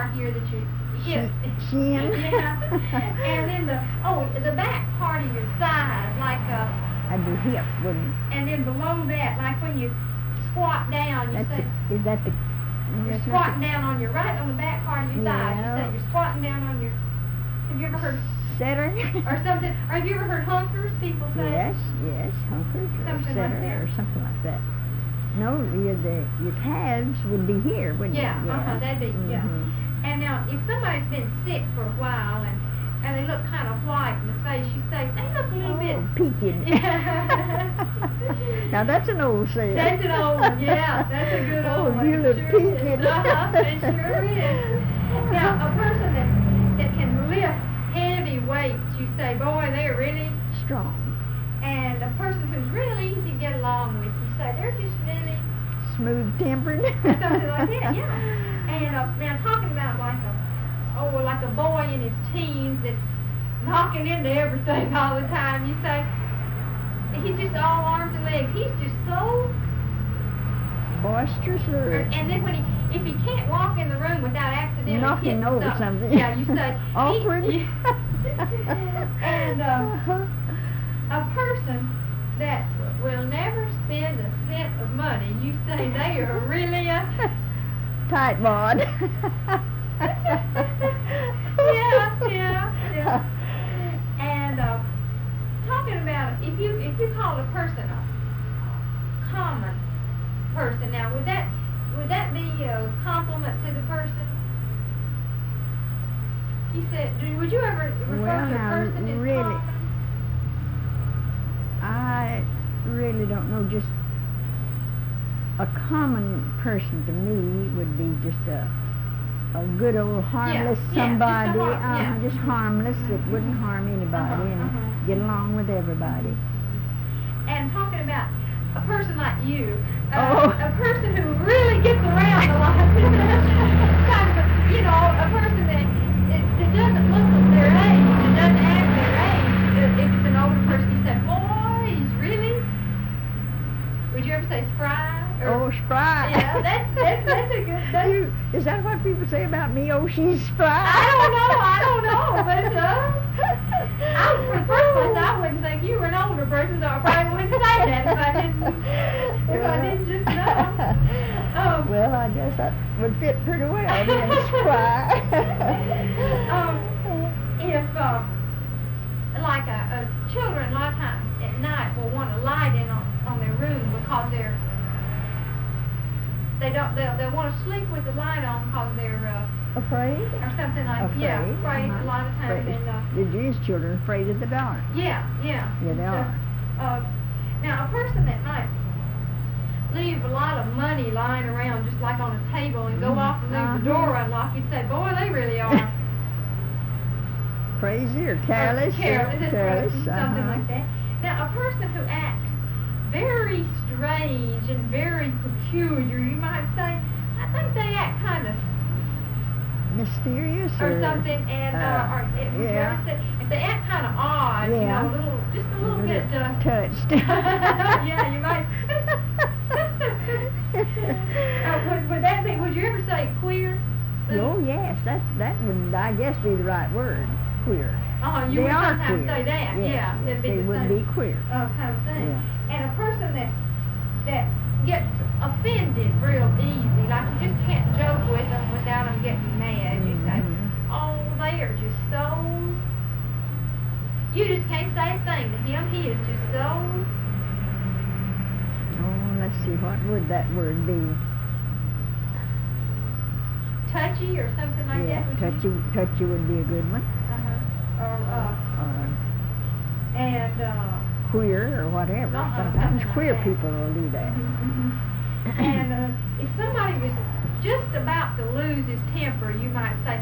part here that you hip. Shin. Yeah. And then the back part of your thighs, like I'd be hip, wouldn't it? and then below that, like when you squat down, you say Is that the... you're squatting down on your right on the back part of your thighs. You say you're squatting down on your. Have you ever heard? Setter? Or something. Or have you ever heard hunkers? People say. Yes, hunkers or Something setter like that. or something like that. No, your calves would be here, wouldn't Yeah, it? that'd be, yeah. And now, if somebody's been sick for a while and they look kind of white in the face, you say, they look a little bit... peaked. Now, that's an old saying. That's an old one, yeah. That's a good old one. You look Sure peaked. is. It sure is. Now, a person that can lift heavy weights, you say, boy, they're really... Strong. And a person who's real easy to get along with, you say, they're just really... Smooth-tempered. Something like that, yeah. And now talking about like a boy in his teens that's knocking into everything all the time, you say, he's just all arms and legs. He's just so Boisterous and then if he can't walk in the room without accidentally knocking hitting over something. yeah, you say awkward. And a person that will never spend a cent of money, you say they are really a tightwad. yeah. And talking about if you call a person a common person, now would that be a compliment to the person? You said, would you ever refer to a person as really, common? I really don't know. Just a common person to me would be just a good old harmless somebody, just harmless that wouldn't harm anybody and get along with everybody. And talking about a person like you, a person who really gets around a lot, kind of a person that doesn't look their age, that doesn't act their age. If it's an older person, you say, boy, he's really, would you ever say spry? Spry. Yeah, that's a good... Is that what people say about me? Oh, she's spry. I don't know, but for the first place, I wouldn't think you were an older person, so I probably wouldn't say that if I didn't just know. Well, I guess that would fit pretty well, being spry. If, children a lot of times at night will want a light in on their room because they'll want to sleep with the light on because they're afraid or something like afraid. Yeah, afraid a lot of times. Did you children afraid of the dark? Yeah, they are. Now a person that might leave a lot of money lying around just like on a table and go off and leave the door unlocked, you'd say, boy, they really are crazy or careless. Something like that. Now a person who acts very strange and very peculiar, you might say, I think they act kind of mysterious or something, and if they act kind of odd, just a little bit touched. Yeah, you might. Would you ever say queer? Oh yes, that would, I guess, be the right word. Queer. You they would are sometimes queer. say that. Yes, they would be queer. Kind of thing. Yeah. And a person that gets offended real easy, like you just can't joke with them without them getting mad. You say, they are just so. You just can't say a thing to him. He is just so. Oh, let's see, what would that word be? Touchy or something like that? Touchy would be a good one. Queer or whatever. Sometimes queer people will do that. And if somebody was just about to lose his temper, you might say,